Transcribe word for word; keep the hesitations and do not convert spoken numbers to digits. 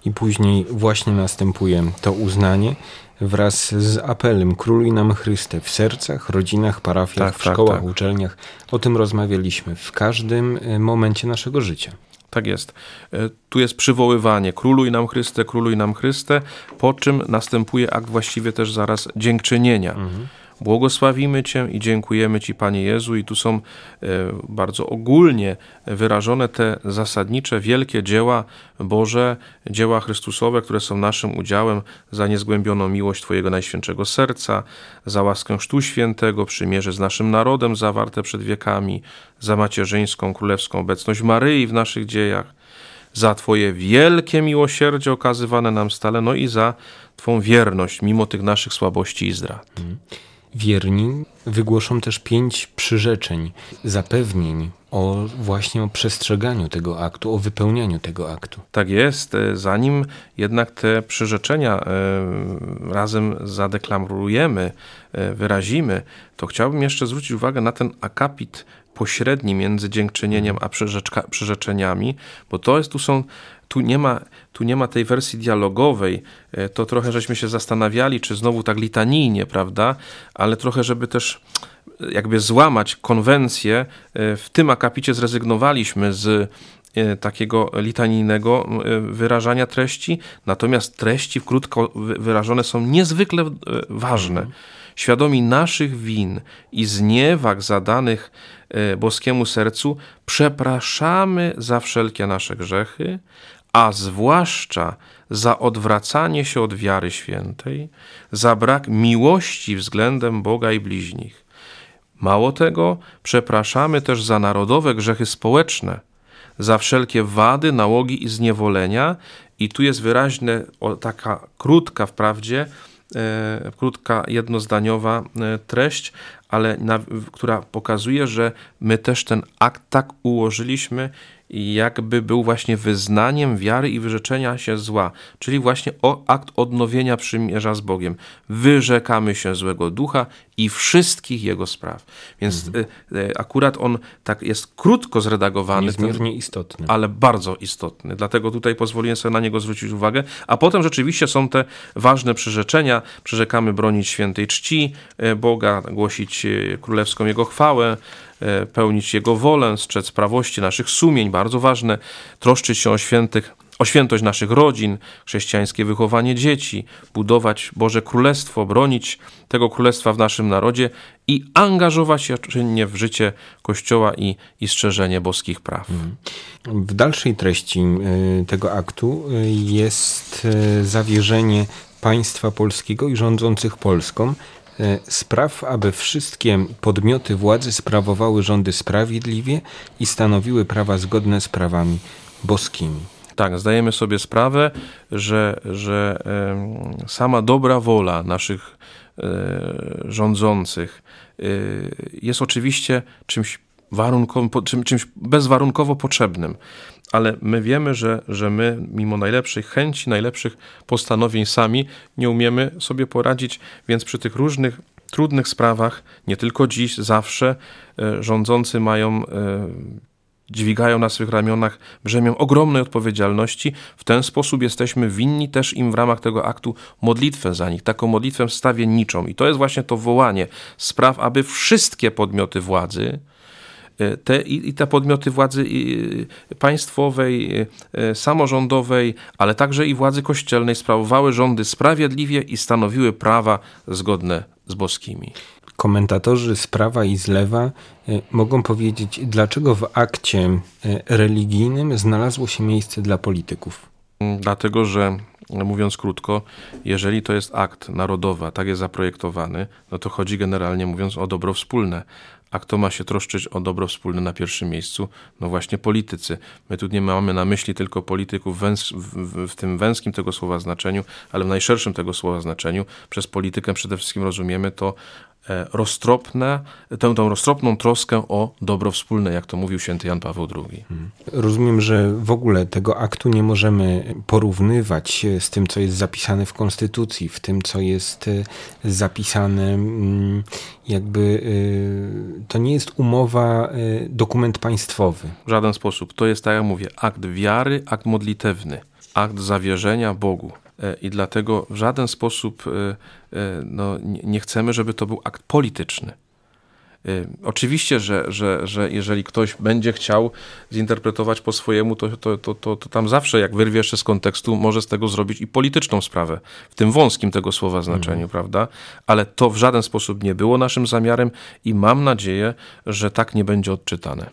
i później właśnie następuje to uznanie wraz z apelem Króluj nam Chryste w sercach, rodzinach, parafiach, tak, w szkołach, tak, tak. uczelniach. O tym rozmawialiśmy w każdym momencie naszego życia. Tak jest. Tu jest przywoływanie Króluj nam Chryste, Króluj nam Chryste, po czym następuje akt właściwie też zaraz dziękczynienia. Mhm. Błogosławimy Cię i dziękujemy Ci, Panie Jezu. I tu są bardzo ogólnie wyrażone te zasadnicze, wielkie dzieła Boże, dzieła Chrystusowe, które są naszym udziałem za niezgłębioną miłość Twojego Najświętszego Serca, za łaskę Chrztu Świętego, przymierze z naszym narodem zawarte przed wiekami, za macierzyńską, królewską obecność Maryi w naszych dziejach, za Twoje wielkie miłosierdzie okazywane nam stale, no i za Twą wierność mimo tych naszych słabości i zdrad. Hmm. Wierni wygłoszą też pięć przyrzeczeń, zapewnień o właśnie o przestrzeganiu tego aktu, o wypełnianiu tego aktu. Tak jest. Zanim jednak te przyrzeczenia razem zadeklarujemy, wyrazimy, to chciałbym jeszcze zwrócić uwagę na ten akapit pośredni między dziękczynieniem a przyrzeczeniami, bo to jest, tu są, tu nie ma, tu nie ma tej wersji dialogowej, to trochę żeśmy się zastanawiali, czy znowu tak litanijnie, prawda, ale trochę, żeby też jakby złamać konwencję, w tym akapicie zrezygnowaliśmy z takiego litanijnego wyrażania treści, natomiast treści krótko wyrażone są niezwykle ważne. Świadomi naszych win i zniewag zadanych boskiemu sercu, przepraszamy za wszelkie nasze grzechy, a zwłaszcza za odwracanie się od wiary świętej, za brak miłości względem Boga i bliźnich. Mało tego, przepraszamy też za narodowe grzechy społeczne, za wszelkie wady, nałogi i zniewolenia. I tu jest wyraźna taka krótka wprawdzie, e, krótka jednozdaniowa e, treść, ale na, która pokazuje, że my też ten akt tak ułożyliśmy, jakby był właśnie wyznaniem wiary i wyrzeczenia się zła, czyli właśnie o, akt odnowienia przymierza z Bogiem. Wyrzekamy się złego ducha i wszystkich jego spraw. Więc mhm. y, akurat on tak jest krótko zredagowany. Niezmiernie ten, istotny. Ale bardzo istotny. Dlatego tutaj pozwoliłem sobie na niego zwrócić uwagę. A potem rzeczywiście są te ważne przyrzeczenia. Przyrzekamy bronić świętej czci Boga, głosić królewską Jego chwałę, pełnić Jego wolę, strzec prawości naszych sumień, bardzo ważne, troszczyć się o świętych, o świętość naszych rodzin, chrześcijańskie wychowanie dzieci, budować Boże Królestwo, bronić tego Królestwa w naszym narodzie i angażować się czynnie w życie Kościoła i, i strzeżenie boskich praw. W dalszej treści tego aktu jest zawierzenie państwa polskiego i rządzących Polską spraw, aby wszystkie podmioty władzy sprawowały rządy sprawiedliwie i stanowiły prawa zgodne z prawami boskimi. Tak, zdajemy sobie sprawę, że, że e, sama dobra wola naszych e, rządzących e, jest oczywiście czymś warunkowym, czym, czymś bezwarunkowo potrzebnym, ale my wiemy, że, że my mimo najlepszych chęci, najlepszych postanowień sami nie umiemy sobie poradzić, więc przy tych różnych trudnych sprawach, nie tylko dziś, zawsze e, rządzący mają e, dźwigają na swych ramionach brzemię ogromnej odpowiedzialności. W ten sposób jesteśmy winni też im w ramach tego aktu modlitwę za nich, taką modlitwę wstawienniczą. I to jest właśnie to wołanie spraw, aby wszystkie podmioty władzy, te, i, i te podmioty władzy i, państwowej, i, samorządowej, ale także i władzy kościelnej sprawowały rządy sprawiedliwie i stanowiły prawa zgodne z boskimi. Komentatorzy z prawa i z lewa mogą powiedzieć, dlaczego w akcie religijnym znalazło się miejsce dla polityków. Dlatego, że mówiąc krótko, jeżeli to jest akt narodowy, tak jest zaprojektowany, no to chodzi generalnie mówiąc o dobro wspólne. A kto ma się troszczyć o dobro wspólne na pierwszym miejscu? No właśnie politycy. My tu nie mamy na myśli tylko polityków węs- w, w tym węskim tego słowa znaczeniu, ale w najszerszym tego słowa znaczeniu. Przez politykę przede wszystkim rozumiemy to roztropne, tę, tę roztropną troskę o dobro wspólne, jak to mówił święty Jan Paweł drugi. Rozumiem, że w ogóle tego aktu nie możemy porównywać z tym, co jest zapisane w Konstytucji, w tym, co jest zapisane jakby, to nie jest umowa, dokument państwowy. W żaden sposób. To jest, tak jak mówię, akt wiary, akt modlitewny. akt zawierzenia Bogu. I dlatego w żaden sposób no, nie chcemy, żeby to był akt polityczny. Oczywiście, że, że, że jeżeli ktoś będzie chciał zinterpretować po swojemu, to, to, to, to, to tam zawsze, jak wyrwie jeszcze z kontekstu, może z tego zrobić i polityczną sprawę, w tym wąskim tego słowa znaczeniu, mm. prawda? Ale to w żaden sposób nie było naszym zamiarem i mam nadzieję, że tak nie będzie odczytane.